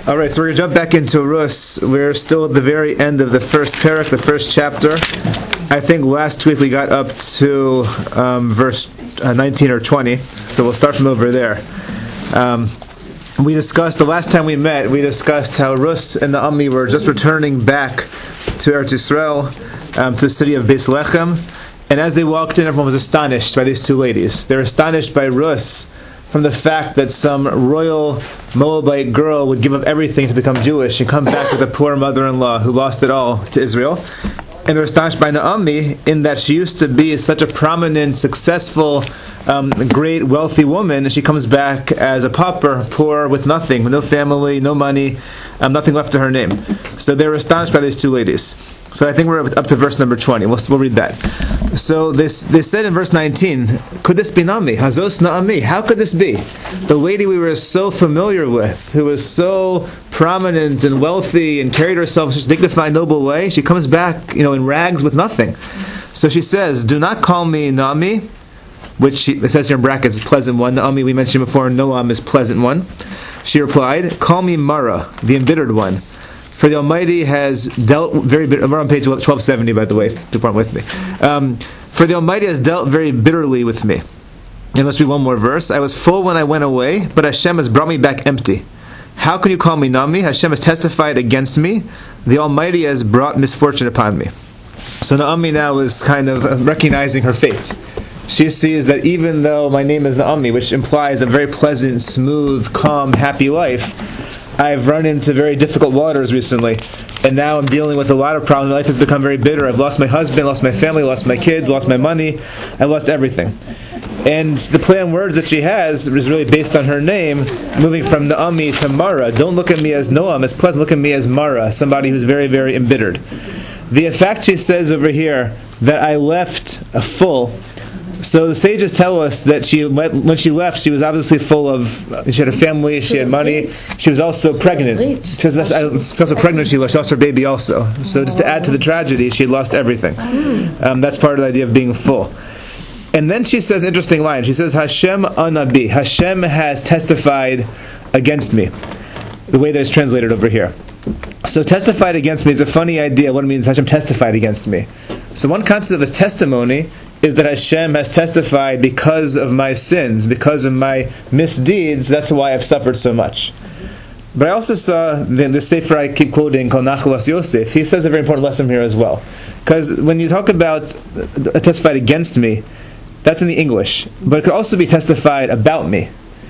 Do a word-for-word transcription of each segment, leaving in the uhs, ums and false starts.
All right, so we're going to jump back into Rus. We're still at the very end of the first parak, the first chapter. I think last week we got up to um, verse uh, nineteen or twenty, so we'll start from over there. Um, we discussed, the last time we met, we discussed how Rus and Naomi were just returning back to Eretz Yisrael, um, to the city of Beis Lechem, and as they walked in, everyone was astonished by these two ladies. They were astonished by Rus from the fact that some royal Moabite girl would give up everything to become Jewish and come back with a poor mother-in-law who lost it all to Israel. And they're astonished by Naomi in that she used to be such a prominent, successful, um, great, wealthy woman, and she comes back as a pauper, poor, with nothing, with no family, no money, um, nothing left to her name. So they were astonished by these two ladies. So I think we're up to verse number twenty. We'll, we'll read that. So this, they said in verse nineteen, could this be Naomi? Hazos Naomi. How could this be? The lady we were so familiar with, who was so prominent and wealthy and carried herself in such a dignified, noble way, she comes back, you know, in rags with nothing. So she says, do not call me Naomi, which she, it says here in brackets, is pleasant one. Naomi, we mentioned before, Noam is pleasant one. She replied, call me Mara, the embittered one. For the Almighty has dealt very bitterly. We're on page twelve seventy, by the way, to part with me. Um, for the Almighty has dealt very bitterly with me. And let's read one more verse. I was full when I went away, but Hashem has brought me back empty. How can you call me Naomi? Hashem has testified against me. The Almighty has brought misfortune upon me. So Naomi now is kind of recognizing her fate. She sees that even though my name is Naomi, which implies a very pleasant, smooth, calm, happy life, I've run into very difficult waters recently, and now I'm dealing with a lot of problems. My life has become very bitter. I've lost my husband, lost my family, lost my kids, lost my money. I lost everything. And the play on words that she has is really based on her name, moving from Naomi to Mara. Don't look at me as Noam, as pleasant. Look at me as Mara, somebody who's very, very embittered. The fact she says over here that I left a full. So the sages tell us that she, when she left, she was obviously full of, she had a family, she had money, she was also pregnant. She was also pregnant, she lost her baby also. So just to add to the tragedy, she had lost everything. Um, that's part of the idea of being full. And then she says an interesting line. She says, Hashem anabi, Hashem has testified against me. The way that it's translated over here. So testified against me is a funny idea. What it means, Hashem testified against me. So one concept of this testimony is that Hashem has testified because of my sins, because of my misdeeds, that's why I've suffered so much. But I also saw the, the Sefer I keep quoting called Nachalas Yosef. He says a very important lesson here as well. Because when you talk about uh, testified against me, that's in the English. But it could also be testified about me.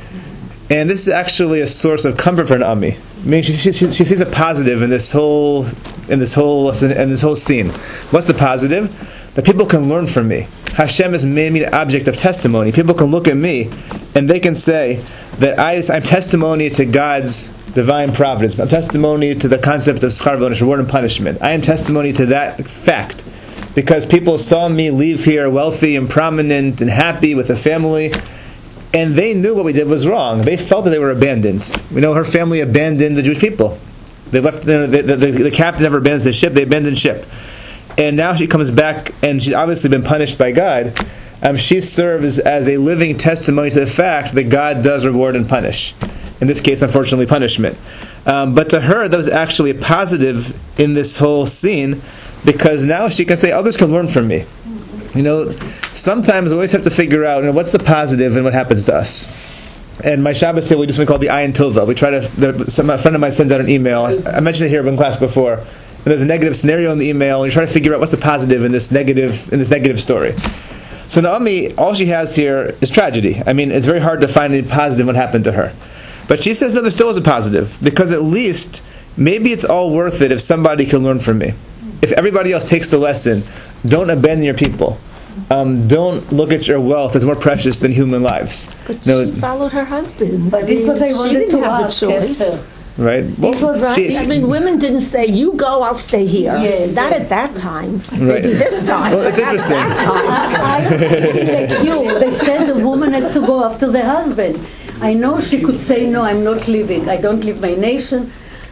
And this is actually a source of comfort for Naomi. I mean, she, she, she sees a positive in this whole in this whole in this whole scene. What's the positive? That people can learn from me. Hashem has made me the object of testimony. People can look at me and they can say that I, I'm testimony to God's divine providence. I'm testimony to the concept of schar v'onesh, reward and punishment. I am testimony to that fact because people saw me leave here wealthy and prominent and happy with a family. And they knew what we did was wrong. They felt that they were abandoned. We know her family abandoned the Jewish people. They left. The, the, the, the captain never abandons the ship. They abandoned ship. And now she comes back, and she's obviously been punished by God. Um, she serves as a living testimony to the fact that God does reward and punish. In this case, unfortunately, punishment. Um, but to her, that was actually a positive in this whole scene, because now she can say, others can learn from me. You know, sometimes we always have to figure out, you know, what's the positive and what happens to us. And my Shabbos here, we do something called the Ayin Tova. We try to, the, some, a friend of mine sends out an email. I mentioned it here in class before. And there's a negative scenario in the email, and you try to figure out what's the positive in this negative in this negative story. So Naomi, all she has here is tragedy. I mean, it's very hard to find any positive in what happened to her. But she says, no, there still is a positive, because at least maybe it's all worth it if somebody can learn from me. If everybody else takes the lesson, don't abandon your people. Um, don't look at your wealth as more precious than human lives. But no, she followed her husband. But this is what I wanted to ask, Esther. Right? Well, this was right. she, I mean, women didn't say, you go, I'll stay here. Yeah, Not yeah. at that time. Right. Maybe this time. Well, it's interesting. At that time. Like you, they said the woman has to go after the husband. I know she could say, no, I'm not leaving. I don't leave my nation.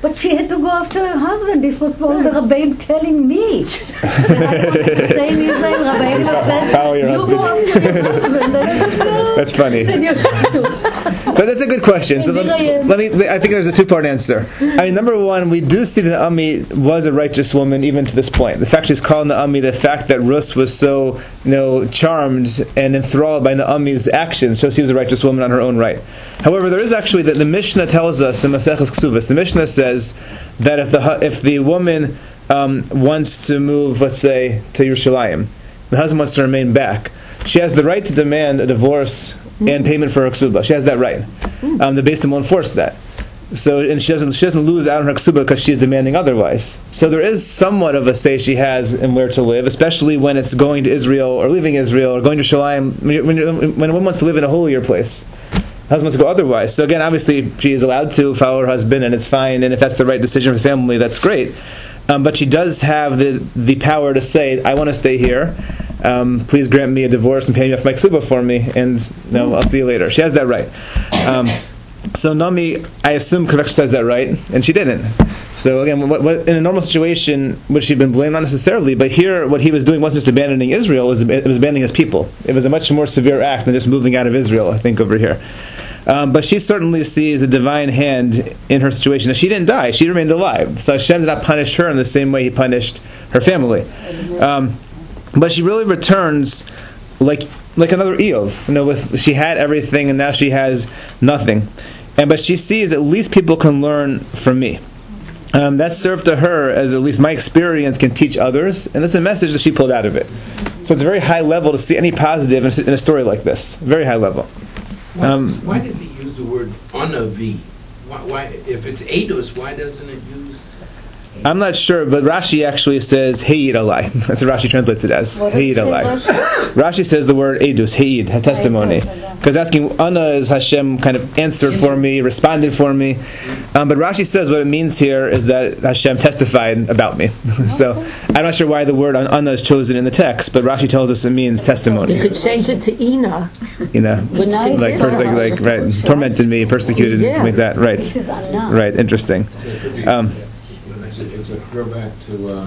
But she had to go after her husband. This was all the Rabbeim telling me. That I wanted to stay in Israel. Rabbeim said, Follow your you husband." go after your husband. And I said, "No." That's funny. Said, "You have to." So that's a good question. So let, let me. I think there's a two-part answer. I mean, number one, we do see that Naomi was a righteous woman even to this point. The fact she's called Naomi, the fact that Rus was so, you know, charmed and enthralled by Naomi's actions, shows she was a righteous woman on her own right. However, there is actually that the Mishnah tells us in Maseches Ksuvos. The Mishnah says that if the hu- if the woman um, wants to move, let's say, to Yerushalayim, the husband wants to remain back, she has the right to demand a divorce and payment for her ksuba. She has that right. Um, the Beis Din will enforce that. So, and she doesn't she doesn't lose out on her ksuba because she's demanding otherwise. So there is somewhat of a say she has in where to live, especially when it's going to Israel or leaving Israel or going to Shalayim. When, when, when a woman wants to live in a holier place, the husband wants to go otherwise. So again, obviously, she is allowed to follow her husband, and it's fine. And if that's the right decision for the family, that's great. Um, but she does have the the power to say, "I want to stay here. Um, please grant me a divorce and pay me off my ksuba for me, and you know, I'll see you later." She has that right. Um, so Naomi, I assume, could exercise that right, and she didn't. So again, what, what, in a normal situation, would she have been blamed? Not necessarily, but here, what he was doing wasn't just abandoning Israel; it was, it was abandoning his people. It was a much more severe act than just moving out of Israel, I think, over here. Um, but she certainly sees a divine hand in her situation. Now, she didn't die; she remained alive. So Hashem did not punish her in the same way He punished her family. Um, but she really returns like like another Eov. You know, with she had everything and now she has nothing. And but she sees at least people can learn from me. Um, that served to her as at least my experience can teach others, and that's a message that she pulled out of it. So it's a very high level to see any positive in a, in a story like this. Very high level. Why, Um, why does he use the word onavi? Why, why, if it's eidos, why doesn't it use? I'm not sure, but Rashi actually says Hayid alai. That's what Rashi translates it as. What Hayid does it alai. say? Rashi says the word Eidus, Hayid, testimony. Because asking Anna is Hashem kind of answered for me, responded for me. Um, but Rashi says what it means here is that Hashem testified about me. So I'm not sure why the word Anna is chosen in the text, but Rashi tells us it means testimony. You could change it to Ina. You know, Which Nice. like, per- like, like right, tormented me, persecuted, and something like that. Right, This is Anna. right, interesting. Um, It's a, it's a throwback to, uh,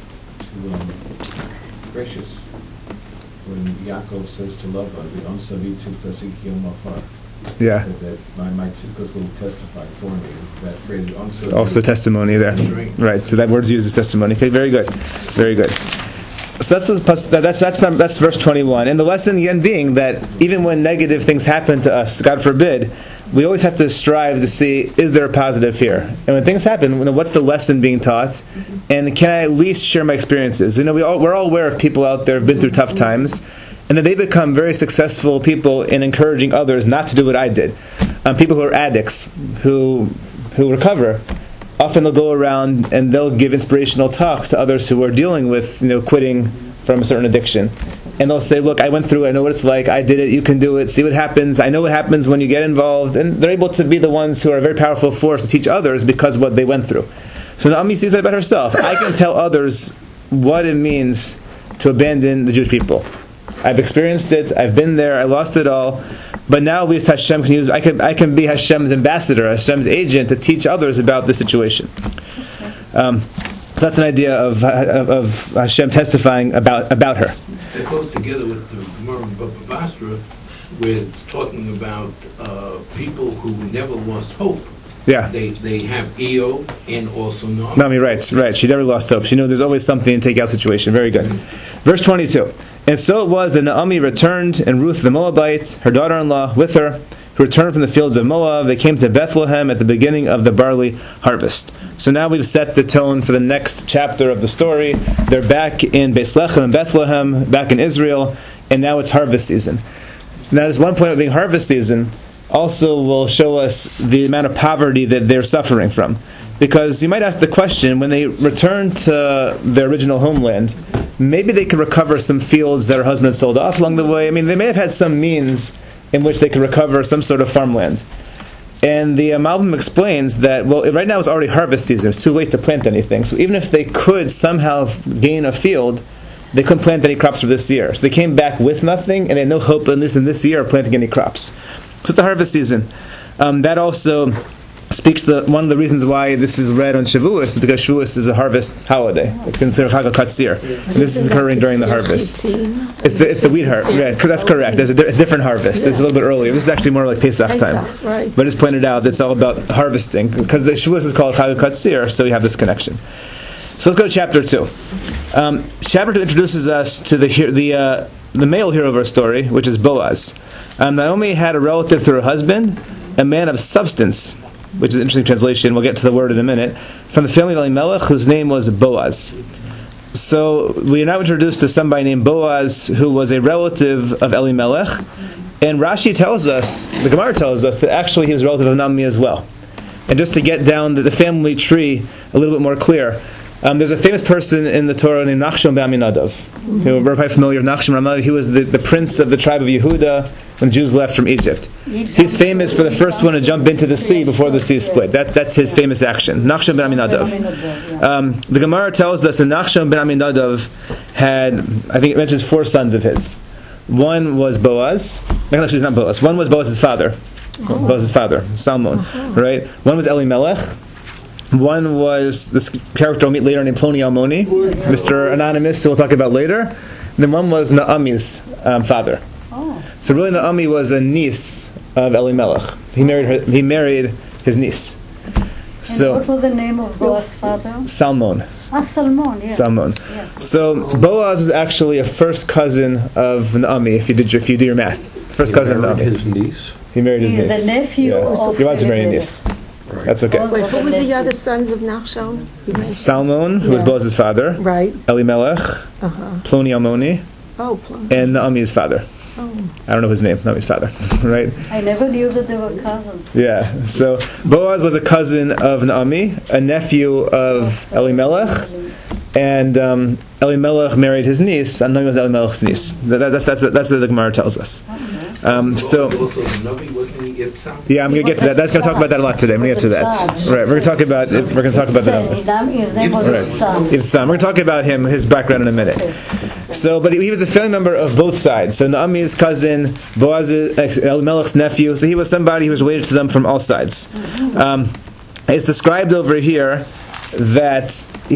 to um, Gracious, when Yaakov says to Lavan, "V'am savi tzidkas ikiyom mafar," yeah, that, that my, my tzidkas will testify for me. That phrase, "V'am it's savi." also testimony there. Right, so that word's used as testimony. Okay, very good, very good. So that's the, that's that's not, that's verse twenty-one, and the lesson again being that even when negative things happen to us, God forbid, we always have to strive to see, is there a positive here? And when things happen, you know, what's the lesson being taught? And can I at least share my experiences? You know, we all, we're all aware of people out there who've been through tough times, and then they become very successful people in encouraging others not to do what I did. Um, people who are addicts, who who recover, often they'll go around and they'll give inspirational talks to others who are dealing with, you know, quitting from a certain addiction. And they'll say, look, I went through it, I know what it's like, I did it, you can do it, see what happens, I know what happens when you get involved. And they're able to be the ones who are a very powerful force to teach others because of what they went through. So Naomi sees that about herself. I can tell others what it means to abandon the Jewish people. I've experienced it, I've been there, I lost it all, but now at least Hashem can use, I can, I can be Hashem's ambassador, Hashem's agent to teach others about the situation. Um, so that's an idea of, of, of Hashem testifying about, about her. That goes together with the Gemara in Baba Basra, where it's talking about uh, people who never lost hope. Yeah. They they have E O and also Naomi. Naomi writes, right, she never lost hope. She knew there's always something in take-out situation. Very good. Verse twenty-two. And so it was that Naomi returned, and Ruth the Moabite, her daughter-in-law, with her, who returned from the fields of Moab. They came to Bethlehem at the beginning of the barley harvest. So now we've set the tone for the next chapter of the story. They're back in Beis Lechem and Bethlehem, back in Israel, and now it's harvest season. Now there's one point of being harvest season also will show us the amount of poverty that they're suffering from. Because you might ask the question, when they return to their original homeland, maybe they could recover some fields that her husband sold off along the way. I mean, they may have had some means in which they could recover some sort of farmland. And the um, album explains that, well, right now it's already harvest season. It's too late to plant anything. So even if they could somehow gain a field, they couldn't plant any crops for this year. So they came back with nothing, and they had no hope, at least in this year, of planting any crops. So it's the harvest season. Um, that also speaks the one of the reasons why this is read on Shavuos is because Shavuos is a harvest holiday. It's considered Chag HaKatsir. And this is occurring during the harvest. It's the it's the wheat harvest. Yeah, that's correct. There's a, di- it's a different harvest. It's a little bit earlier. This is actually more like Pesach time. Pesach, right. But it's pointed out that it's all about harvesting because the Shavuos is called Chag HaKatsir, so we have this connection. So let's go to chapter two. Um, chapter two introduces us to the he- the uh, the male hero of our story, which is Boaz. Um, Naomi had a relative through her husband, a man of substance, which is an interesting translation. We'll get to the word in a minute. From the family of Elimelech, whose name was Boaz. So we are now introduced to somebody named Boaz, who was a relative of Elimelech. And Rashi tells us, the Gemara tells us, that actually he was a relative of Naomi as well. And just to get down the, the family tree a little bit more clear, um, there's a famous person in the Torah named Nachshon ben Aminadav. Mm-hmm. You know, we're probably familiar with Nachshon ben Aminadav. He was the, the prince of the tribe of Yehuda when the Jews left from Egypt. He's famous for the first one to jump into the sea before the sea split. That, that's his famous action. Nachshon ben Aminadav. Um, the Gemara tells us that Nachshon ben Aminadav had, I think it mentions four sons of his. One was Boaz. No, actually, not Boaz. One was Boaz's father. Oh. Boaz's father, Salmon. Uh-huh. Right? One was Elimelech. One was this character we'll meet later named Ploni Almoni, Mister Anonymous, who we'll talk about later. And then one was Naomi's um, father. Oh. So really, Naomi was a niece of Elimelech. He married her. He married his niece. So, and what was the name of Boaz's father? Salmon. Ah, Salmon, yeah. Salmon. Yeah. So Boaz was actually a first cousin of Naomi. If you did your, if you do your math, first he cousin of Naomi. His niece. He married his He's niece. the nephew yeah. of You're allowed to marry a niece. Right. That's okay. Wait, what were the other sons of Nachshon? Salmon, who was Yeah. Boaz's father. Right. Elimelech, Uh-huh. Ploni Almoni, Oh, Plum. and Naomi's father. Oh. I don't know his name. Naomi's father, right? I never knew that they were cousins. Yeah. So Boaz was a cousin of Naomi, a nephew of Elimelech, and um, Elimelech married his niece, and Naomi was Elimelech's niece. That, that's that's that's what the Gemara tells us. Um, so. Also, the Navi wasn't he Yitzhak? Yeah, I'm going to get to that. That's going to talk about that a lot today. I'm going to get to that. Right. We're going to talk about. We're going to talk about the Navi. His name was Right. Yitzhak. Yitzhak. We're going to talk about him, his background in a minute. So, but he was a family member of both sides. So Naomi's cousin, Boaz, Elimelech's nephew. So he was somebody who was related to them from all sides. Um, it's described over here that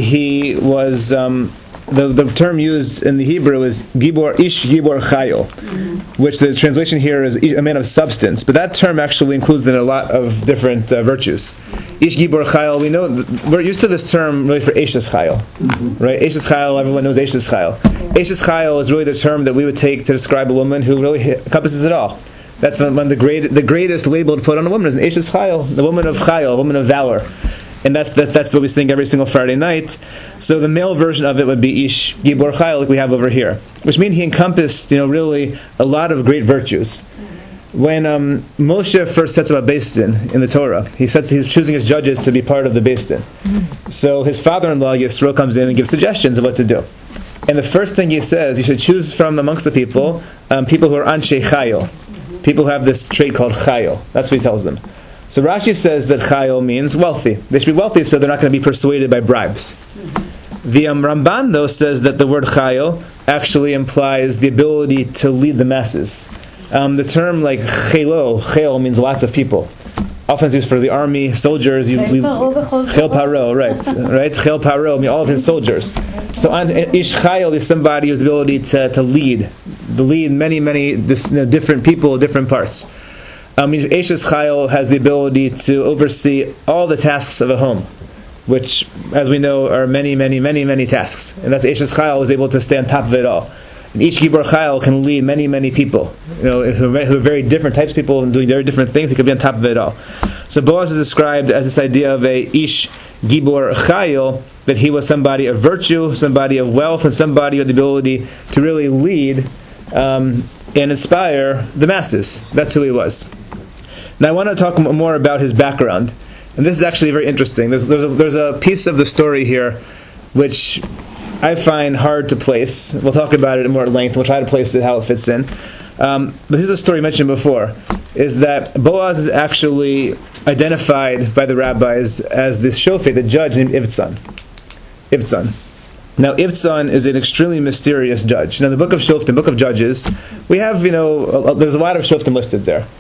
he was. Um, The, the term used in the Hebrew is Gibor Ish Gibor Chayil, mm-hmm. which the translation here is a man of substance. But that term actually includes in a lot of different uh, virtues. Ish Gibor Chayil, we know we're used to this term really for Eshes Chayil, mm-hmm. right? Eshes Chayil, everyone knows Eshes Chayil. Yeah. Eshes Chayil is really the term that we would take to describe a woman who really encompasses it all. That's one the great the greatest label to put on a woman is an Eshes Chayil, the woman of Chayil, a woman of valor. And that's, that's that's what we sing every single Friday night. So the male version of it would be Ish Gibor Chayil, like we have over here, which means he encompassed, you know, really a lot of great virtues. When um, Moshe first sets up a Beis Din in the Torah, he sets he's choosing his judges to be part of the Beis Din. So his father-in-law Yisro comes in and gives suggestions of what to do. And the first thing he says, you should choose from amongst the people um, people who are Anshe Chayil, people who have this trait called Chayil. That's what he tells them. So Rashi says that Chayil means wealthy. They should be wealthy so they're not going to be persuaded by bribes. Mm-hmm. The um, Ramban, though, says that the word Chayil actually implies the ability to lead the masses. Um, the term like Chelo, Chel means lots of people. Often it's used for the army, soldiers. You lead, Chel Paro, right. right? Chel Paro, I mean all of his soldiers. So Ish Chayil is somebody who has the ability to, to lead, to lead many, many this, you know, different people, different parts. Um, Eshes Chayil has the ability to oversee all the tasks of a home, which, as we know, are many, many, many, many tasks. And that's Eshes Chayil is able to stay on top of it all. And each Gibor Chayil can lead many, many people, you know, who, who are very different types of people and doing very different things. He could be on top of it all. So Boaz is described as this idea of a Ish Gibor Chayil, that he was somebody of virtue, somebody of wealth, and somebody with the ability to really lead um, and inspire the masses. That's who he was. Now I want to talk more about his background, and this is actually very interesting. There's there's a, there's a piece of the story here which I find hard to place. We'll talk about it in more length. We'll try to place it how it fits in. Um, but this is a story mentioned before, is that Boaz is actually identified by the rabbis as this shofet, the judge named Ivtzan. Ivtzan. Now, Ivtzan is an extremely mysterious judge. Now, in the book of Shoftim, book of Judges, we have, you know, a, there's a lot of Shoftim listed there.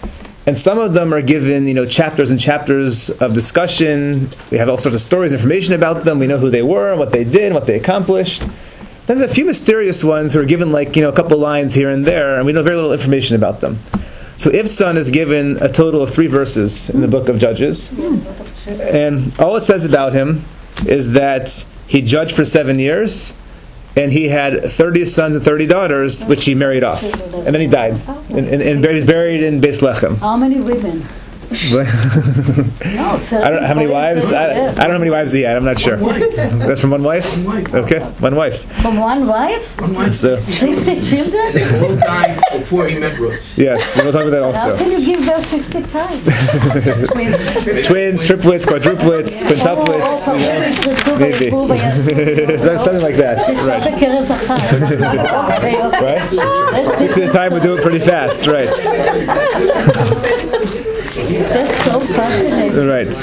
And some of them are given, you know, chapters and chapters of discussion. We have all sorts of stories, information about them. We know who they were, what they did, what they accomplished. Then there's a few mysterious ones who are given, like, you know, a couple lines here and there, and we know very little information about them. So Ibzan is given a total of three verses in the book of Judges. And all it says about him is that he judged for seven years, and he had thirty sons and thirty daughters, which he married off. And then he died. And, and, and he's buried in Beis Lechem. How many women? No, I don't know how many wives. I, I don't know how many wives he had. I'm not sure. That's from one wife. One wife. Okay, one wife. From one wife? One wife. So sixty children? They all died before he met Ruth. yes, we'll talk about that How also. can you give those sixty times? Twins, triplets, quadruplets, quintuplets. Oh, You know, maybe. maybe. Something like that. Right. Right. Sixty at a time, we do it pretty fast. Right. That's so fascinating. Right.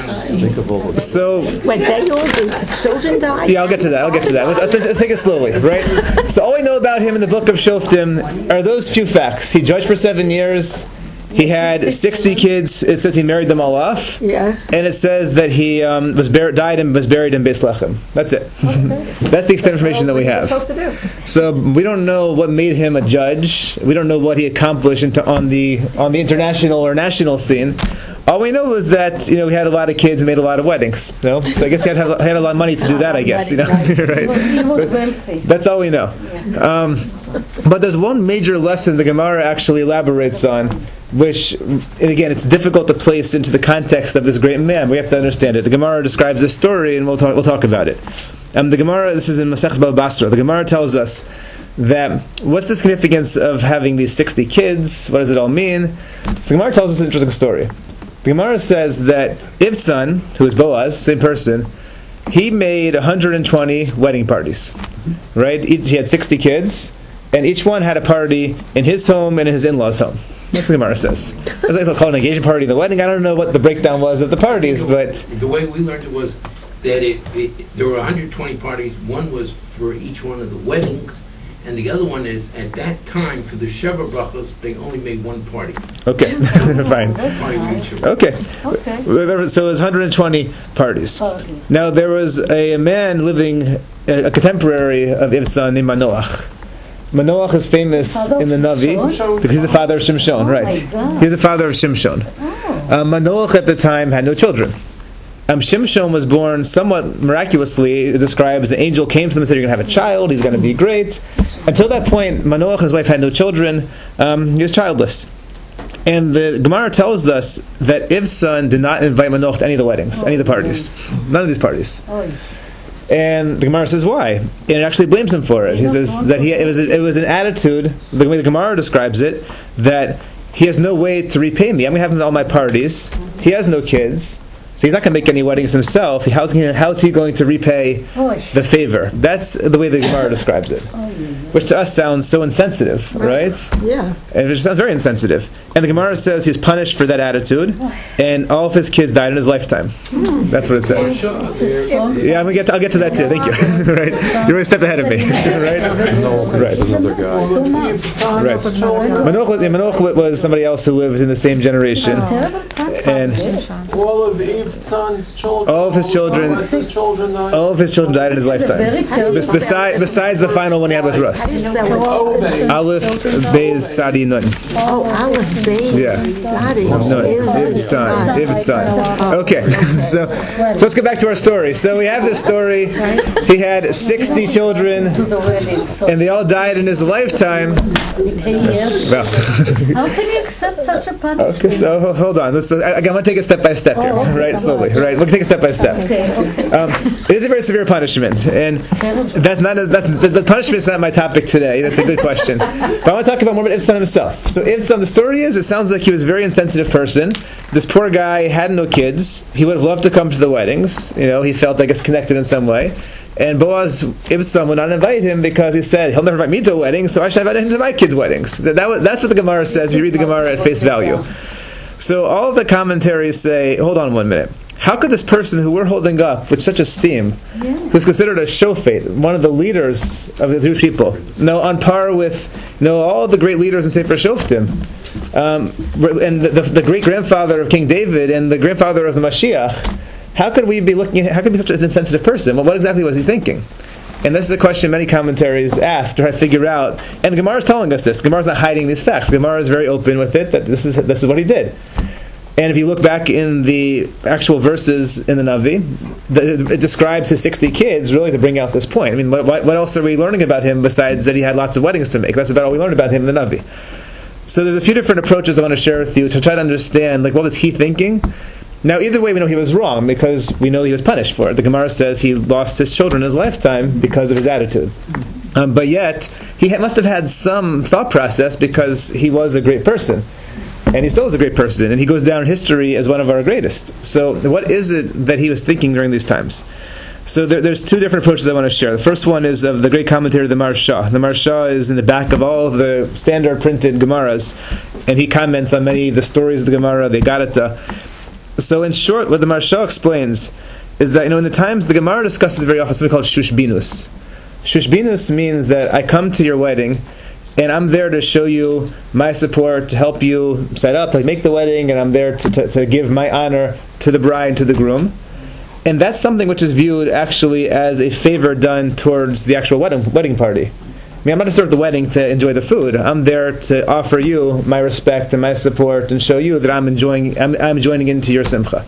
So. When they all, the children died? Yeah, I'll get to that. I'll get to that. Let's, let's, let's take it slowly, right? So all we know about him in the book of Shoftim are those few facts. He judged for seven years. He had sixty kids. It says he married them all off. Yes. And it says that he um, was bur- died and was buried in Beis Lechem. That's it. That's the extent of information that we have. Supposed to do. So we don't know what made him a judge. We don't know what he accomplished into, on the on the international or national scene. All we know is that, you know, he had a lot of kids and made a lot of weddings. You know? So I guess he had, he had a lot of money to do that. I guess, you know, right? He was wealthy. That's all we know. Um, but there's one major lesson the Gemara actually elaborates on, which, and again, it's difficult to place into the context of this great man. We have to understand it. The Gemara describes this story, and we'll talk. We'll talk about it. Um, the Gemara. This is in Masechus Baba Basra. The Gemara tells us that what's the significance of having these sixty kids? What does it all mean? So the Gemara tells us an interesting story. The Gemara says that Ibzan, who is Boaz, same person, he made one hundred twenty wedding parties. Right? He had sixty kids, and each one had a party in his home and in his in-laws' home. That's what the Gemara says. It's like they'll call it an engagement party, the wedding. I don't know what the breakdown was of the parties, but The way we learned it was that it, it, there were one hundred twenty parties. One was for each one of the weddings, and the other one is, at that time, for the Sheva Brachos, they only made one party. okay, fine. Party for each of them. Okay. Okay. So it was one hundred twenty parties. Okay. Now there was a man living, a, a contemporary of Ibzan named Manoach. Manoach is famous Father in the of Navi Shimshon? because he's the father of Shimshon, Oh right? my God. He's the father of Shimshon. Oh. Uh, Manoach at the time had no children. Um, Shimshon was born somewhat miraculously. It describes the angel came to them and said, "You're going to have a child. He's going to be great." Until that point, Manoach and his wife had no children. Um, he was childless. And the Gemara tells us that Ibzan did not invite Manoach to any of the weddings, any of the parties, none of these parties. Oh. And the Gemara says why, and it actually blames him for it. He says that he it was a, it was an attitude. The way the Gemara describes it, that he has no way to repay me. I'm going to have him at all my parties. He has no kids, so he's not going to make any weddings himself. How's he, how's he going to repay Oh. the favor? That's the way the Gemara describes it, Oh, yeah. which to us sounds so insensitive, right? Yeah. And it sounds very insensitive. And the Gemara says he's punished for that attitude, and all of his kids died in his lifetime. That's what it says. Yeah, I'm gonna get to, I'll get to that too. Thank you. Right, you're one step ahead of me. Right, right, right. Manoach was, yeah, Manoach was somebody else who lived in the same generation, and All of Ibzan's children. all of his children, His children died. all of his children died in his lifetime. Very terrible. Bes- Besides, besides the final one he had with How do you Russ. spell it? Aleph, Beis, Sadi, Nun. Oh, Aleph, Beis, Yeah. Sadi. No, Ibzan. Ibzan. Okay, so, so let's get back to our story. So we have this story. He had sixty children, To the wedding. So and they all died in his lifetime. ten years. Well, How can you accept such a punishment? okay, so ho- hold on. Let's, I, I'm going to take it step by step here, Oh, okay. right? Slowly, right? We'll take it step by step. Okay, okay. Um, it is a very severe punishment, and that's not as, that's the, the punishment is not my topic today. That's a good question, but I want to talk about more about Ibzan himself. So Ibzan, the story is, it sounds like he was a very insensitive person. This poor guy had no kids. He would have loved to come to the weddings. You know, he felt, I guess, connected in some way. And Boaz, Ibzan, would not invite him because he said he'll never invite me to a wedding, so I should invite him to my kids' weddings. That, that was, that's what the Gemara says. You read the Gemara at face value. So all of the commentaries say, hold on one minute. How could this person who we're holding up with such esteem, who's considered a shofet, one of the leaders of the Jewish people, you know, on par with, you know, all the great leaders in Sefer Shoftim, um, and the, the, the great grandfather of King David and the grandfather of the Mashiach. How could we be looking? How could he be such an insensitive person? Well, what exactly was he thinking? And this is a question many commentaries ask to try to figure out. And the Gemara is telling us this. The Gemara is not hiding these facts. The Gemara is very open with it, that this is this is what he did. And if you look back in the actual verses in the Navi, the, it describes his sixty kids really to bring out this point. I mean, what, what else are we learning about him besides that he had lots of weddings to make? That's about all we learned about him in the Navi. So there's a few different approaches I want to share with you to try to understand, like, what was he thinking? Now, either way, we know he was wrong because we know he was punished for it. The Gemara says he lost his children in his lifetime because of his attitude. Um, but yet, he ha- must have had some thought process because he was a great person. And he still is a great person. And he goes down in history as one of our greatest. So what is it that he was thinking during these times? So there, there's two different approaches I want to share. The first one is of the great commentator, the Maharsha. The Maharsha is in the back of all of the standard printed Gemaras. And he comments on many of the stories of the Gemara, the Agarata. So in short, what the Maharsha explains is that, you know, in the times, the Gemara discusses very often something called Shushbinus. Shushbinus means that I come to your wedding, and I'm there to show you my support, to help you set up, to make the wedding, and I'm there to, to, to give my honor to the bride and to the groom. And that's something which is viewed actually as a favor done towards the actual wedding, wedding party. I mean, I'm not just there at the wedding to enjoy the food. I'm there to offer you my respect and my support and show you that I'm enjoying, I'm, I'm joining into your simcha.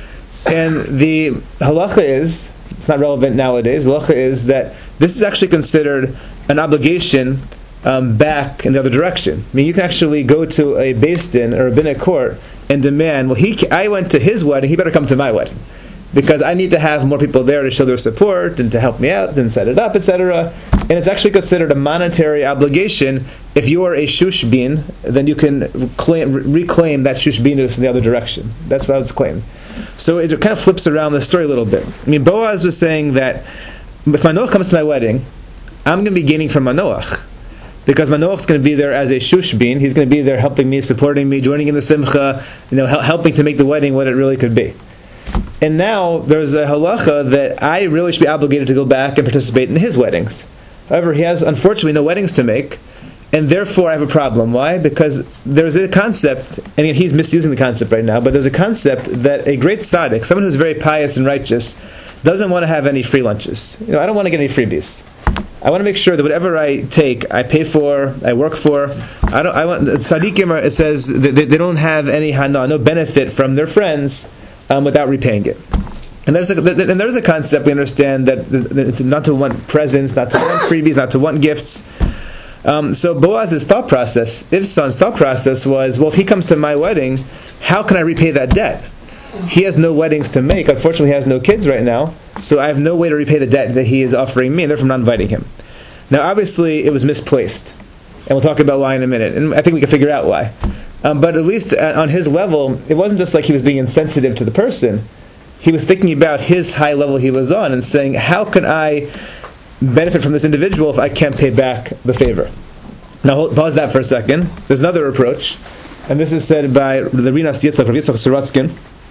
And the halacha is, it's not relevant nowadays, the halacha is that this is actually considered an obligation um, back in the other direction. I mean, you can actually go to a beis din or a rabbinic court and demand, well, he, I went to his wedding, he better come to my wedding. Because I need to have more people there to show their support and to help me out and set it up, et cetera. And it's actually considered a monetary obligation. If you are a shushbin, then you can claim, reclaim that shushbinus in the other direction. That's what was claimed. So it kind of flips around the story a little bit. I mean, Boaz was saying that if Manoach comes to my wedding, I'm going to be gaining from Manoach. Because Manoach's going to be there as a shushbin. He's going to be there helping me, supporting me, joining in the simcha, you know, helping to make the wedding what it really could be. And now there's a halacha that I really should be obligated to go back and participate in his weddings. However, he has unfortunately no weddings to make, and therefore I have a problem. Why? Because there's a concept, and again, he's misusing the concept right now, but there's a concept that a great tzaddik, someone who's very pious and righteous, doesn't want to have any free lunches. You know, I don't want to get any freebies. I want to make sure that whatever I take, I pay for, I work for. I don't. I want tzaddikim. It says that they, they don't have any hana, no benefit from their friends. Um, without repaying it. And there's a, and there's a concept we understand that, that not to want presents, not to want freebies, not to want gifts. Um, so Boaz's thought process, Ivsan's thought process was, well, if he comes to my wedding, how can I repay that debt? He has no weddings to make. Unfortunately, he has no kids right now, so I have no way to repay the debt that he is offering me, and therefore I'm not inviting him. Now, obviously, it was misplaced, and we'll talk about why in a minute, and I think we can figure out why. Um, but at least on his level, it wasn't just like he was being insensitive to the person. He was thinking about his high level he was on and saying, how can I benefit from this individual if I can't pay back the favor? Now, pause that for a second. There's another approach, and this is said by the Rinas Yitzchak, Yitzchak Sorotzkin,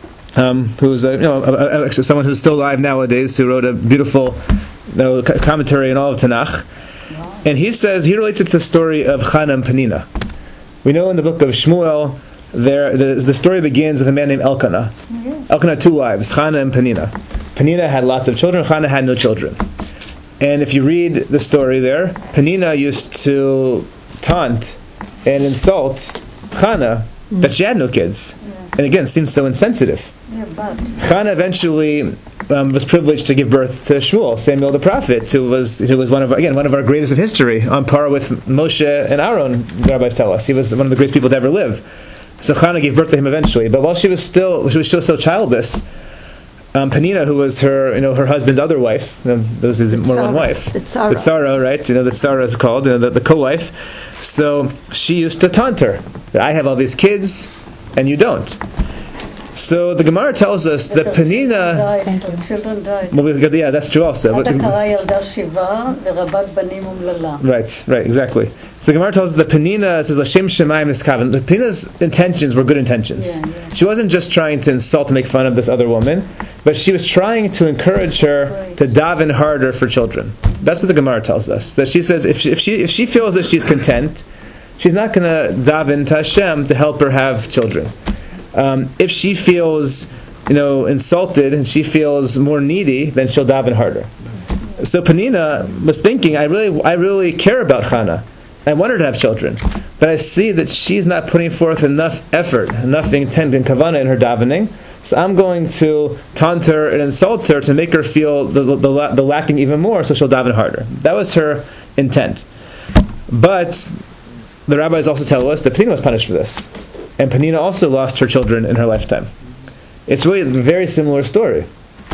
um, who's a, you know, a, a, someone who's still alive nowadays, who wrote a beautiful you know, commentary on all of Tanakh. And he says, he relates it to the story of Chana and Penina. We know in the book of Shmuel, there the, the story begins with a man named Elkanah. Mm-hmm. Elkanah had two wives, Chana and Penina. Penina had lots of children, Chana had no children. And if you read the story there, Penina used to taunt and insult Chana mm-hmm. that she had no kids. Yeah. And again, it seems so insensitive. Yeah, but Chana eventually um, was privileged to give birth to Shmuel, Samuel the prophet, who was who was one of again one of our greatest of history, on par with Moshe and Aaron. The rabbis tell us he was one of the greatest people to ever live. So Chana gave birth to him eventually, but while she was still she was still so childless, um, Penina, who was her you know her husband's other wife, you know, this is more than one wife, the Tzara. the Tzara, right? You know the Tzara is called you know, the, the co-wife. So she used to taunt her that I have all these kids and you don't. So the Gemara tells us that Penina. Thank you. Children died. Well, we got, yeah, that's true also. But the, right, right, exactly. So the Gemara tells us that Penina says Lashem Shemayim Niskaven. The Penina's intentions were good intentions. Yeah, yeah. She wasn't just trying to insult and make fun of this other woman, but she was trying to encourage her right. to daven harder for children. That's what the Gemara tells us. That she says if she, if she if she feels that she's content she's not going to daven to Hashem to help her have children. Um, if she feels, you know, insulted and she feels more needy, then she'll daven harder. So Penina was thinking, I really, I really care about Chana. I want her to have children, but I see that she's not putting forth enough effort, enough intent and kavanah in her davening. So I'm going to taunt her and insult her to make her feel the, the, the, the lacking even more, so she'll daven harder. That was her intent. But the rabbis also tell us that Penina was punished for this. And Penina also lost her children in her lifetime. It's really a very similar story.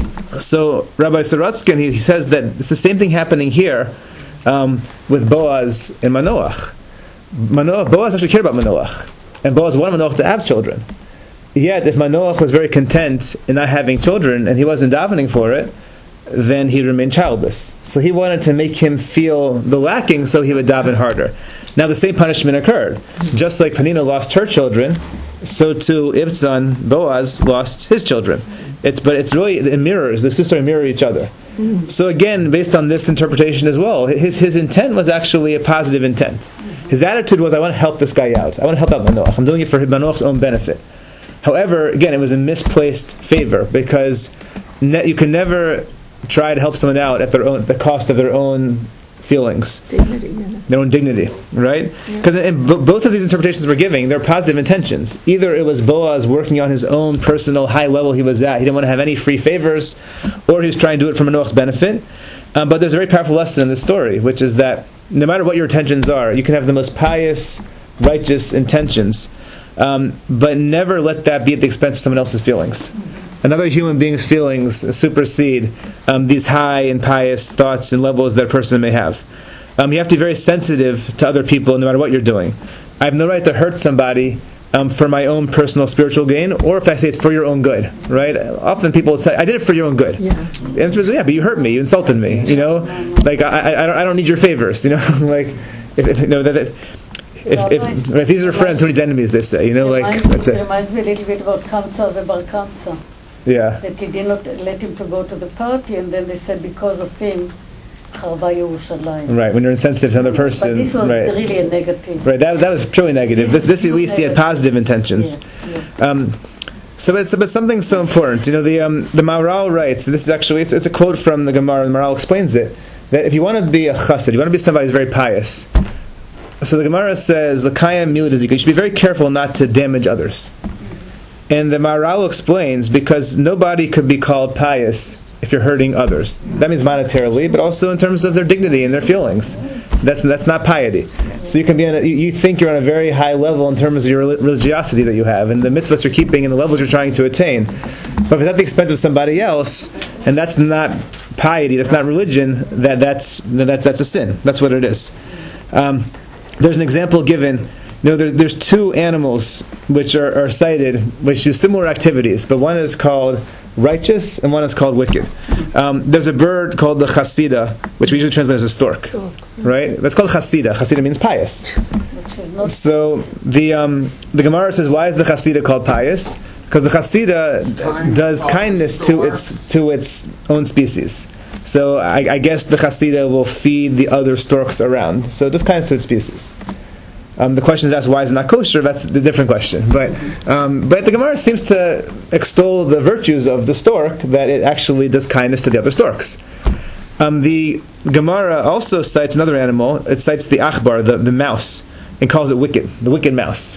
So Rabbi Sorotskin, he, he says that it's the same thing happening here um, with Boaz and Manoach. Manoach. Boaz actually cared about Manoach. And Boaz wanted Manoach to have children. Yet, if Manoach was very content in not having children and he wasn't davening for it, then he'd remain childless. So he wanted to make him feel the lacking so he would daven harder. Now the same punishment occurred. Just like Penina lost her children, so too Ivtzan, Boaz, lost his children. It's But it's really, it mirrors, the sisters mirror each other. So again, based on this interpretation as well, his his intent was actually a positive intent. His attitude was, I want to help this guy out. I want to help out Manoach. I'm doing it for Manoach's own benefit. However, again, it was a misplaced favor, because ne- you can never try to help someone out at their own, the cost of their own feelings, Dignity, you know. their own dignity, right? Because in b- both of these interpretations we're giving, they're positive intentions. Either it was Boaz working on his own personal high level he was at, he didn't want to have any free favors, or he was trying to do it for Manoach's benefit. Um, but there's a very powerful lesson in this story, which is that no matter what your intentions are, you can have the most pious, righteous intentions, um, but never let that be at the expense of someone else's feelings. Another human being's feelings supersede um, these high and pious thoughts and levels that a person may have. Um, you have to be very sensitive to other people no matter what you're doing. I have no right to hurt somebody um, for my own personal spiritual gain, or if I say it's for your own good, right? Often people say, I did it for your own good. Yeah. The answer is, yeah, but you hurt me, you insulted me, you know? Like, I, I, I, don't, I don't need your favors, you know? Like, if, if, you know, that, that, if, if, if these are friends, who needs enemies, they say, you know, like, reminds, that's it it. reminds me a little bit about Kamsa and Bar Kamsa. Yeah. That he did not let him to go to the party, and then they said because of him, Charva Yerushalayim. Right, when you're insensitive to another person. But this was right. really a negative. Right, that, that was purely negative. This, this at least he had Negative. positive intentions. Yeah, yeah. Um, so it's but something so important. You know, the um, the Maharal writes. This is actually it's, it's a quote from the Gemara. The Maharal explains it, that if you want to be a chassid, you want to be somebody who's very pious. So the Gemara says, "L'kayim milud hazika." You should be very careful not to damage others. And the Maharal explains, because nobody could be called pious if you're hurting others. That means monetarily, but also in terms of their dignity and their feelings. That's that's not piety. So you can be on a, you, you think you're on a very high level in terms of your religiosity that you have, and the mitzvahs you're keeping, and the levels you're trying to attain. But if it's at the expense of somebody else, and that's not piety, that's not religion, that that's that's that's a sin. That's what it is. Um, there's an example given. You know, there, there's two animals which are, are cited, which do similar activities, but one is called righteous and one is called wicked. Um, there's a bird called the chasida, which we usually translate as a stork, right? That's called chasida. Chasida means pious. Which is not So the um, the Gemara says, why is the chasida called pious? Because the chasida does kindness to its to its own species. So I, I guess the chasida will feed the other storks around. So it does kindness to its species. Um, the question is asked, why is it not kosher? That's the different question. But um, but the Gemara seems to extol the virtues of the stork, that it actually does kindness to the other storks. Um, the Gemara also cites another animal. It cites the achbar, the, the mouse, and calls it wicked, the wicked mouse.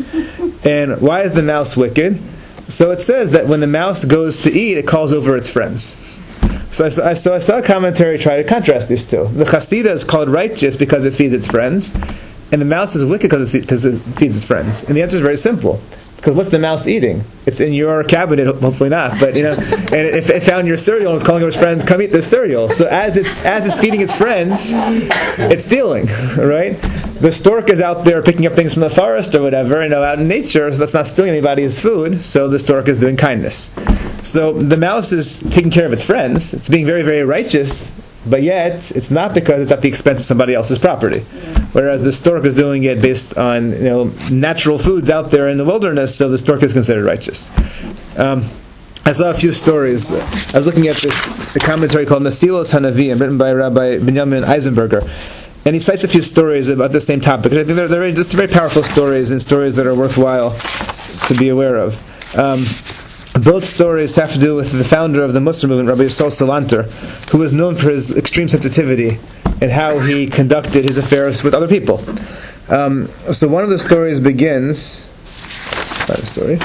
And why is the mouse wicked? So it says that when the mouse goes to eat, it calls over its friends. So I, saw, I, so I saw a commentary try to contrast these two. The chasida is called righteous because it feeds its friends, and the mouse is wicked because it, because it feeds its friends. And the answer is very simple. Because what's the mouse eating? It's in your cabinet, hopefully not. But you know, and it, it found your cereal and it's calling over its friends, "Come eat this cereal." So as it's as it's feeding its friends, it's stealing, right? The stork is out there picking up things from the forest or whatever, you know, out in nature. So that's not stealing anybody's food. So the stork is doing kindness. So the mouse is taking care of its friends. It's being very, very righteous. But yet, it's not because it's at the expense of somebody else's property. Whereas the stork is doing it based on, you know, natural foods out there in the wilderness, so the stork is considered righteous. Um, I saw a few stories. I was looking at this a commentary called Mesilas Hanavim, written by Rabbi Binyamin Eisenberger. And he cites a few stories about the same topic. I think they're, they're very, just very powerful stories and stories that are worthwhile to be aware of. Um, both stories have to do with the founder of the Muslim movement, Rabbi Yisrael Salanter, who was known for his extreme sensitivity and how he conducted his affairs with other people. Um, so one of the stories begins. Find the story.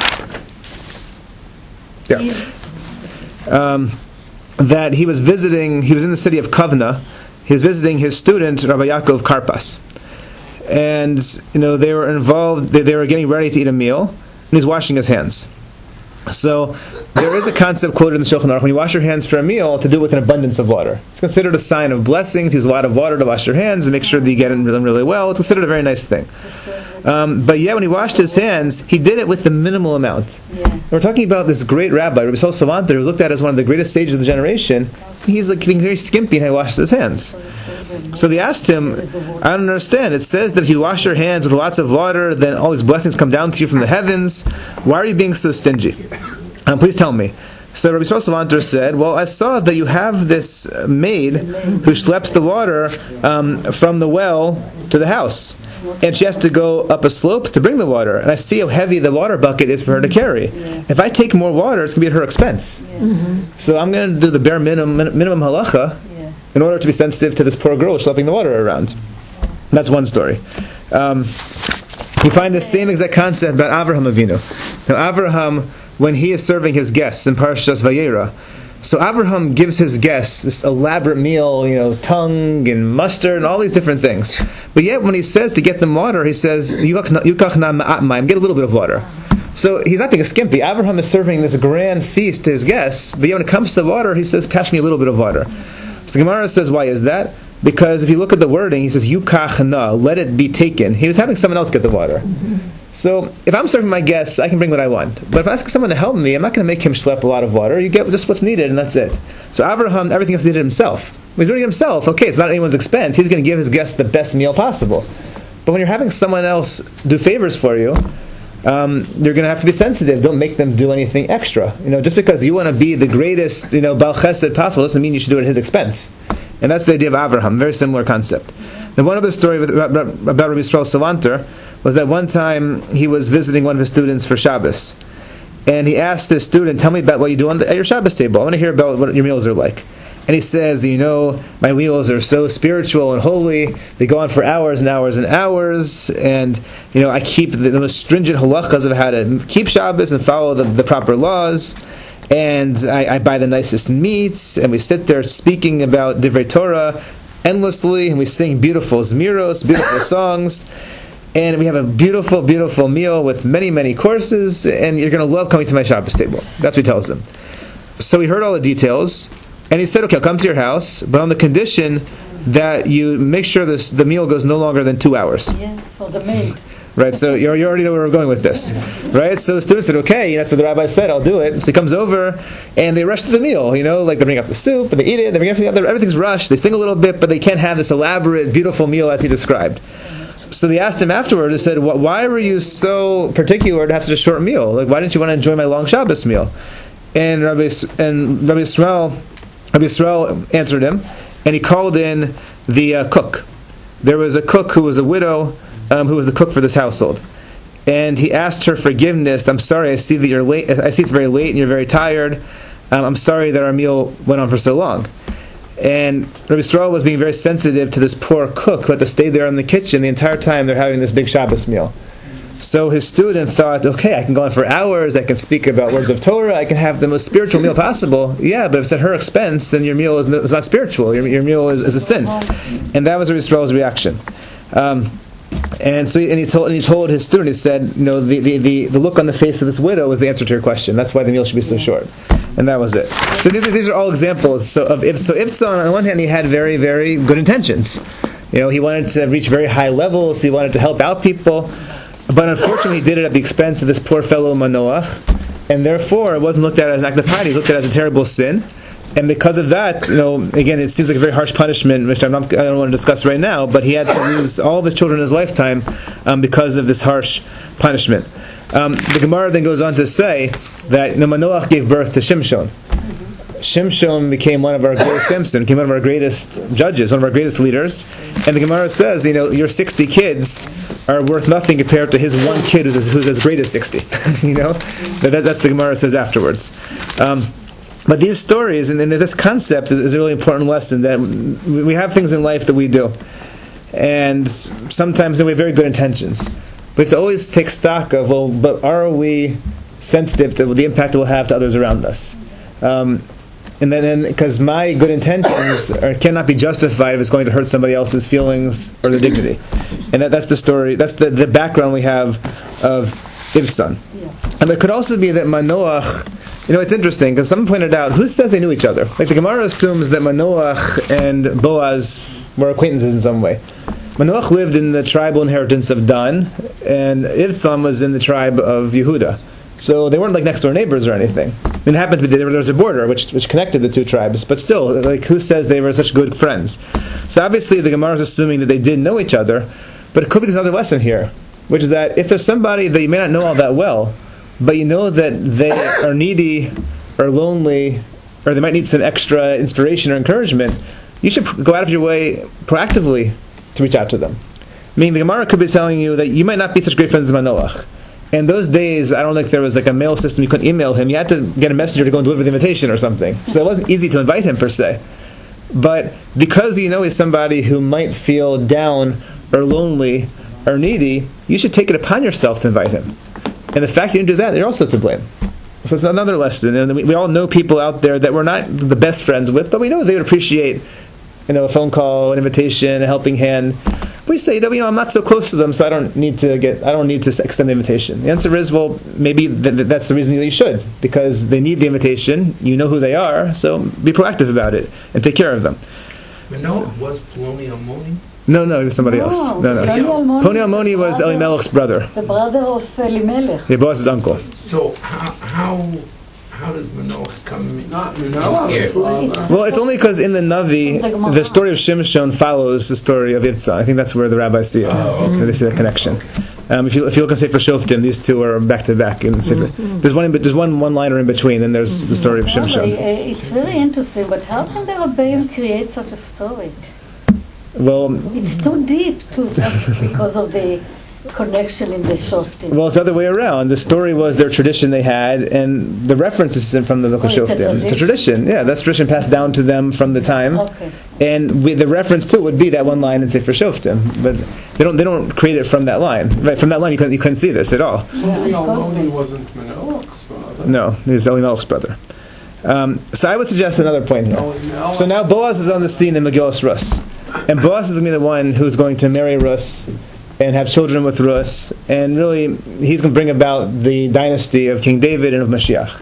Yeah. Um, that he was visiting. He was in the city of Kovna. He was visiting his student Rabbi Yaakov Karpas, and you know they were involved. They, they were getting ready to eat a meal, and he's washing his hands. So there is a concept quoted in the Shulchan Aruch: when you wash your hands for a meal, to do it with an abundance of water. It's considered a sign of blessing to use a lot of water to wash your hands and make sure that you get them really, really well. It's considered a very nice thing. Um, but yet, when he washed his hands, he did it with the minimal amount. Yeah. We're talking about this great rabbi, Rabbi Yisrael Salanter, who was looked at as one of the greatest sages of the generation. He's like being very skimpy in how he washes his hands. So they asked him, I don't understand. It says that if you wash your hands with lots of water, then all these blessings come down to you from the heavens. Why are you being so stingy? Um, please tell me. So Rabbi Yisrael Salanter said, well, I saw that you have this maid who schleps the water um, from the well to the house. And she has to go up a slope to bring the water. And I see how heavy the water bucket is for her to carry. If I take more water, it's going to be at her expense. Mm-hmm. So I'm going to do the bare minimum, minimum halacha in order to be sensitive to this poor girl schlepping the water around. That's one story. Um, you find the same exact concept about Avraham Avinu. Now Avraham, when he is serving his guests in Parashas Vayera, so Avraham gives his guests this elaborate meal, you know, tongue and mustard and all these different things. But yet when he says to get them water, he says, Yukach na ma'at mayim, get a little bit of water. So he's not being skimpy. Avraham is serving this grand feast to his guests, but yet when it comes to the water, he says, pass me a little bit of water. So the Gemara says, why is that? Because if you look at the wording, he says, Yukach na, let it be taken. He was having someone else get the water. So if I'm serving my guests, I can bring what I want. But if I ask someone to help me, I'm not going to make him schlep a lot of water. You get just what's needed, and that's it. So Avraham, everything else needed himself. He's doing it himself. Okay, it's not at anyone's expense. He's going to give his guests the best meal possible. But when you're having someone else do favors for you, um, you're going to have to be sensitive. Don't make them do anything extra. You know, just because you want to be the greatest, you know, Baal Chesed possible doesn't mean you should do it at his expense. And that's the idea of Avraham. Very similar concept. Now, one other story with, about, about Rabbi Yisrael Salanter was that one time he was visiting one of his students for Shabbos, and he asked his student, tell me about what you do on the, at your Shabbos table. I want to hear about what your meals are like. And he says, you know, my meals are so spiritual and holy, they go on for hours and hours and hours, and you know, I keep the, the most stringent halachas of how to keep Shabbos and follow the, the proper laws, and I, I buy the nicest meats, and we sit there speaking about Divrei Torah endlessly, and we sing beautiful zmiros, beautiful songs, and we have a beautiful, beautiful meal with many, many courses, and you're going to love coming to my Shabbos table. That's what he tells them. So he heard all the details, and he said, okay, I'll come to your house, but on the condition that you make sure this, the meal goes no longer than two hours. Yeah, for the maid. Right, so you you already know where we're going with this. Right, so the student said, okay, that's what the rabbi said, I'll do it. So he comes over, and they rush to the meal, you know, like they bring up the soup, and they eat it, they bring everything up, everything's rushed, they sing a little bit, but they can't have this elaborate, beautiful meal as he described. So they asked him afterwards, they said, why were you so particular to have such a short meal? Like, why didn't you want to enjoy my long Shabbos meal? And Rabbi, and Rabbi Yisrael, Rabbi Yisrael answered him, and he called in the uh, cook. There was a cook who was a widow, um, who was the cook for this household. And he asked her forgiveness. I'm sorry, I see that you're late. I see it's very late and you're very tired. Um, I'm sorry that our meal went on for so long. And Rabbi Yisrael was being very sensitive to this poor cook who had to stay there in the kitchen the entire time they're having this big Shabbos meal. So his student thought, okay, I can go on for hours, I can speak about words of Torah, I can have the most spiritual meal possible. Yeah, but if it's at her expense, then your meal is, no, is not spiritual. Your, your meal is, is a sin. And that was Rabbi Yisrael's reaction. Um, and so, he, and he told, and he told his student, he said, you know, the, the, the, the look on the face of this widow was the answer to your question. That's why the meal should be so short. And that was it. So these, these are all examples. So of if so, if so, on one hand, he had very, very good intentions. You know, he wanted to reach very high levels. He wanted to help out people. But unfortunately, he did it at the expense of this poor fellow Manoach, and therefore it wasn't looked at as an act of piety. It was looked at as a terrible sin, and because of that, you know, again, it seems like a very harsh punishment, which I'm not, I don't want to discuss right now. But he had to lose all of his children in his lifetime um, because of this harsh punishment. Um, the Gemara then goes on to say that you know, Manoach gave birth to Shimshon, Shimshon became one of our greatest, Samson became one of our greatest judges, one of our greatest leaders. And the Gemara says, you know, your sixty kids are worth nothing compared to his one kid who's, who's as great as sixty. You know, that, that's the Gemara says afterwards. Um, but these stories and, and this concept is, is a really important lesson that we have things in life that we do, and sometimes we have very good intentions. We have to always take stock of, well, but are we sensitive to the impact it will have to others around us? Um, and then, because my good intentions are, cannot be justified if it's going to hurt somebody else's feelings or their dignity. And that, that's the story, that's the, the background we have of Ivtzan. Yeah. And it could also be that Manoach, you know, it's interesting, because someone pointed out, who says they knew each other? Like the Gemara assumes that Manoach and Boaz were acquaintances in some way. Manoach lived in the tribal inheritance of Dan, and Ivtzan was in the tribe of Yehuda. So they weren't like next door neighbors or anything. It happened to be there was a border which which connected the two tribes, but still, like, who says they were such good friends? So obviously the Gemara is assuming that they did know each other, but it could be there's another lesson here, which is that if there's somebody that you may not know all that well, but you know that they are needy or lonely, or they might need some extra inspiration or encouragement, you should go out of your way proactively to reach out to them. Meaning the Gemara could be telling you that you might not be such great friends as Manoach. In those days, I don't think there was like a mail system. You couldn't email him. You had to get a messenger to go and deliver the invitation or something. So it wasn't easy to invite him per se. But because you know he's somebody who might feel down or lonely or needy, you should take it upon yourself to invite him. And the fact you didn't do that, you're also to blame. So it's another lesson. And we, we all know people out there that we're not the best friends with, but we know they would appreciate, you know, a phone call, an invitation, a helping hand. We say, you know, I'm not so close to them, so I don't need to get, I don't need to extend the invitation. The answer is, well, maybe th- that's the reason that you should, because they need the invitation. You know who they are, so be proactive about it and take care of them. Manoach was Ploni Almoni? No, no, it was somebody else. No, no. Ploni Almoni was Elimelech's brother. The brother of Elimelech. Yeah, Boaz's uncle. So how how how does Manoach come? Not Manoach. Well, it's only because in the Navi, the story of Shimshon follows the story of Ivtzan. I think that's where the rabbis see it. Oh, okay. They see that connection. Um, if you if you look at Sefer Shoftim, these two are back to back in Sefer. Mm-hmm. There's one in, there's one one liner in between, and there's mm-hmm. the story of Shimshon. It's very interesting, but how can the Rebbeim create such a story? Well, it's too deep, too, just because of the connection in the Shoftim. Well, it's the other way around. The story was their tradition they had, and the reference is from the book of oh, it's Shoftim. A it's a tradition. Yeah, that's tradition passed down to them from the time. Okay. And we, the reference to it would be that one line in Sefer Shoftim, but they don't they don't create it from that line. Right, from that line you couldn't you couldn't see this at all. Yeah, of course Almoni wasn't Manoach's father. No, he was Elimelech's brother. Um, so I would suggest another point here. No, no. So now Boaz is on the scene in Megillas Rus, and Boaz is going to be the one who's going to marry Rus and have children with Rus, and really he's going to bring about the dynasty of King David and of Mashiach.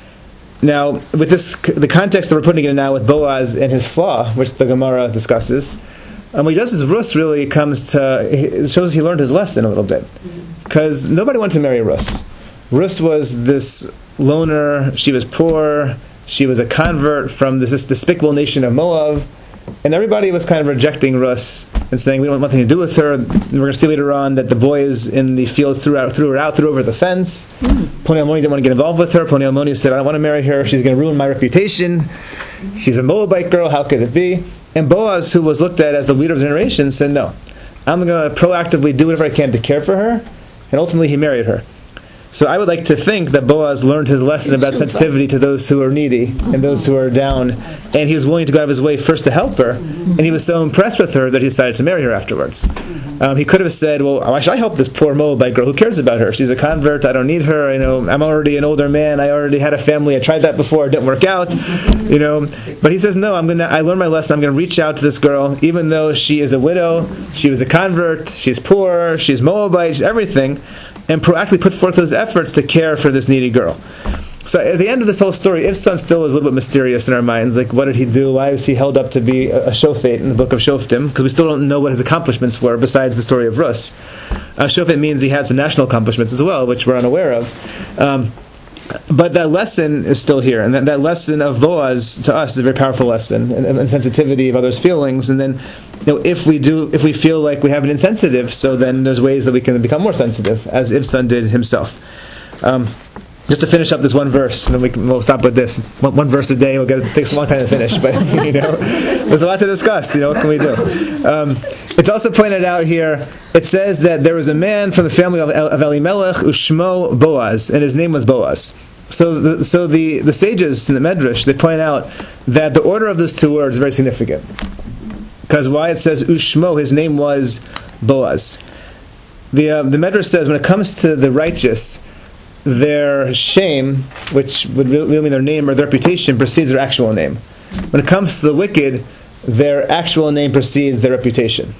Now, with this, the context that we're putting it in now with Boaz and his flaw, which the Gemara discusses, um, what he does is Rus really comes to, it shows he learned his lesson a little bit, because nobody wanted to marry Rus. Rus was this loner, she was poor, she was a convert from this, this despicable nation of Moab, and everybody was kind of rejecting Rus and saying we don't want nothing to do with her. We're going to see later on that the boys in the fields threw, out, threw her out, threw over the fence. Mm. Ploni Almoni didn't want to get involved with her. Ploni Almoni said, I don't want to marry her, she's going to ruin my reputation. She's a Moabite girl, how could it be? And Boaz, who was looked at as the leader of the generation, said, no, I'm going to proactively do whatever I can to care for her, and ultimately he married her. So I would like to think that Boaz learned his lesson about sensitivity to those who are needy and those who are down, and he was willing to go out of his way first to help her, and he was so impressed with her that he decided to marry her afterwards. Um, he could have said, well, why should I help this poor Moabite girl? Who cares about her? She's a convert, I don't need her, you know, I'm already an older man, I already had a family, I tried that before, it didn't work out, you know. But he says, no, I'm gonna I learned my lesson, I'm gonna reach out to this girl, even though she is a widow, she was a convert, she's poor, she's Moabite, she's everything, and proactively put forth those efforts to care for this needy girl. So at the end of this whole story, Ivtzan still is a little bit mysterious in our minds. Like, what did he do? Why was he held up to be a, a shofet in the book of Shoftim? Because we still don't know what his accomplishments were besides the story of Rus. Uh, shofet means he had some national accomplishments as well, which we're unaware of. Um, but that lesson is still here. And that, that lesson of Boaz to us is a very powerful lesson, and, and sensitivity of others' feelings. And then, you know, if we do, if we feel like we have an insensitive, so then there's ways that we can become more sensitive, as Ivtzan did himself. Um, just to finish up this one verse, and then we can, we'll stop with this. One, one verse a day, we'll get, it takes a long time to finish, but you know, there's a lot to discuss. You know, what can we do? Um, it's also pointed out here. It says that there was a man from the family of, of Elimelech, Ushmo Boaz, and his name was Boaz. So, the, so the the sages in the Medrash, they point out that the order of those two words is very significant, because why it says Ushmo, his name was Boaz. The uh, the Medrash says when it comes to the righteous, their shame, which would really mean their name or their reputation, precedes their actual name. When it comes to the wicked, their actual name precedes their reputation.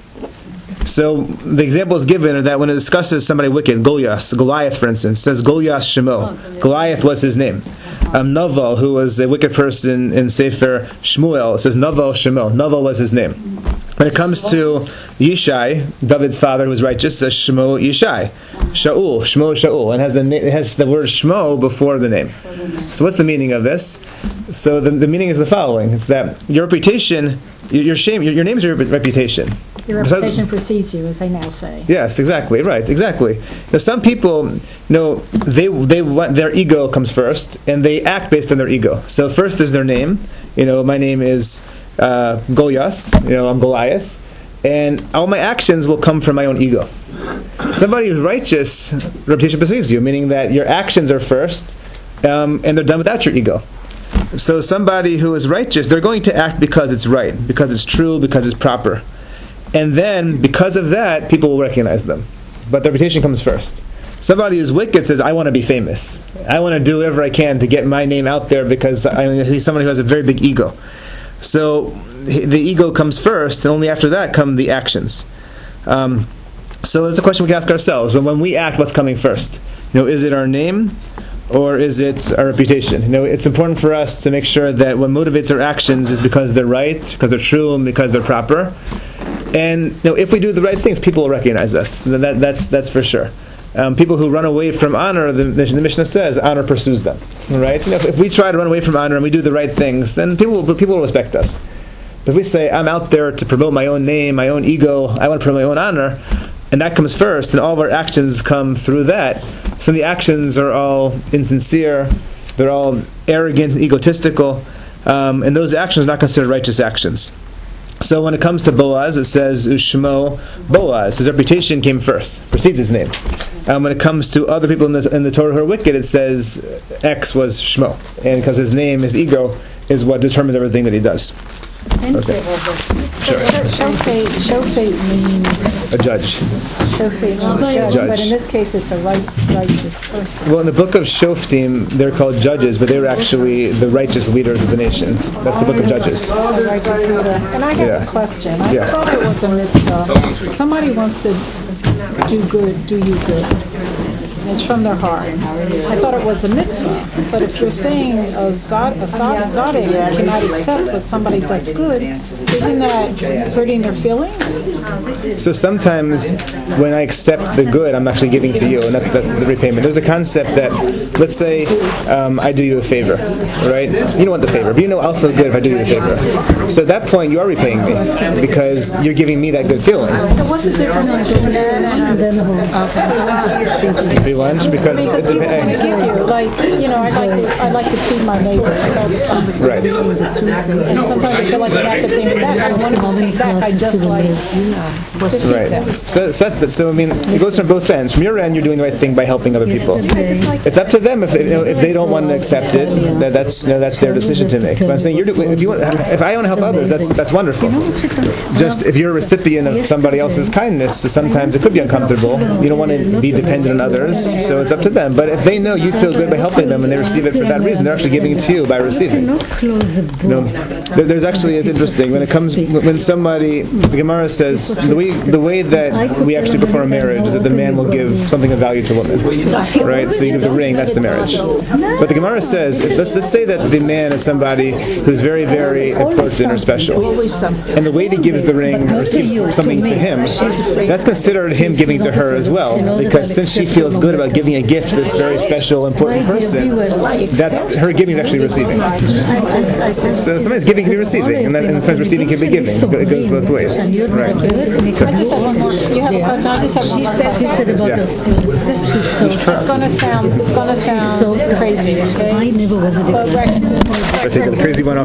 So the example is given are that when it discusses somebody wicked, Goliath, Goliath, for instance, says Goliath Shemo. Goliath was his name. Um, Naval, who was a wicked person in Sefer Shmuel, it says Naval Shemo. Naval was his name. When it comes to Yishai, David's father who was righteous, says Shemo Yishai. Shaul, Shmo Shaul, and has the it has the word Shmo before the name. So what's the meaning of this? So the, the meaning is the following: it's that your reputation, your, your shame, your, your name is your reputation. Your reputation precedes you, as they now say. Yes, exactly, right, exactly. Now, some people, you know, they they want their ego comes first, and they act based on their ego. So first is their name. You know, my name is uh, Goliath. You know, I'm Goliath, and all my actions will come from my own ego. Somebody who's righteous, reputation precedes you, meaning that your actions are first, um, and they're done without your ego. So somebody who is righteous, they're going to act because it's right, because it's true, because it's proper. And then, because of that, people will recognize them. But their reputation comes first. Somebody who's wicked says, I want to be famous. I want to do whatever I can to get my name out there because I mean, he's somebody who has a very big ego. So the ego comes first, and only after that come the actions. Um, so that's a question we can ask ourselves. When, when we act, what's coming first? You know, is it our name, or is it our reputation? You know, it's important for us to make sure that what motivates our actions is because they're right, because they're true, and because they're proper. And you know, if we do the right things, people will recognize us. That, that's that's for sure. Um, people who run away from honor, the, the Mishnah says, honor pursues them. Right? You know, if, if we try to run away from honor and we do the right things, then people will, people will respect us. But if we say, I'm out there to promote my own name, my own ego, I want to promote my own honor, and that comes first, and all of our actions come through that. So the actions are all insincere, they're all arrogant and egotistical, um, and those actions are not considered righteous actions. So when it comes to Boaz, it says Ushmo Boaz. His reputation came first, precedes his name. Um, when it comes to other people in the, in the Torah who are wicked, it says X was Shmo, and because his name, his ego, is what determines everything that he does. Okay. Sure. Shofet, shofet means A judge. shofet means judge, Judge. but in this case, it's a right, righteous person. Well, in the book of Shoftim, they're called judges, but they were actually the righteous leaders of the nation. That's the book of Judges. A righteous leader. And I have Yeah. a question. I Yeah. thought it was a mitzvah. Somebody wants to do good, do you good. It's from their heart. I thought it was a mitzvah, but if you're saying a zad, a zad, zadeh cannot accept what somebody does good, isn't that hurting their feelings? So sometimes when I accept the good, I'm actually giving to you, and that's, that's the repayment. There's a concept that, let's say um, I do you a favor, right? You don't want the favor, but you know I'll feel good if I do you a favor. So at that point, you are repaying me, because you're giving me that good feeling. So what's the difference between that and Free lunch, because it because people want to depends. give you, like, you know, I like to, I like to feed my neighbors all the time. Right. And sometimes I feel like I have to pay me back. I don't want to pay me back. I just like to feed Right. them. So, so, that's the, so I mean, it goes from both ends. From your end, you're doing the right thing by helping other people. It's up to them if they, you know, if they don't want to accept it. That, that's you know, that's their decision to make. But I'm saying you're doing, if you want, if I want to help others, that's that's wonderful. Just if you're a recipient of somebody else's kindness, so sometimes it could be uncomfortable. You don't want to be dependent on others, so it's up to them. But if they know you feel good by helping them and they receive it for that reason, they're actually giving it to you by receiving. You know, there- there's actually, it's interesting when it comes when somebody, the Gemara says the way the way that we actually perform a marriage is that the man will give something of value to the woman, right? So you give the ring, that's the marriage. But the Gemara says, if, let's let's say that the man is somebody who's very very important or special, and the way he gives the ring or gives something to him, that's considered him giving to her as well, because since she feels good Yud about giving a gift to this very special, important person, that's her giving is actually receiving. So sometimes giving can be receiving, and, that, and sometimes receiving can be giving. It goes both ways. Right. I just have one more. You have a question? I just have one more. She said about Yeah. her student. This She's so It's gonna sound, it's gonna so sound crazy, I okay? never was a But victim. rec- If I take the crazy one off.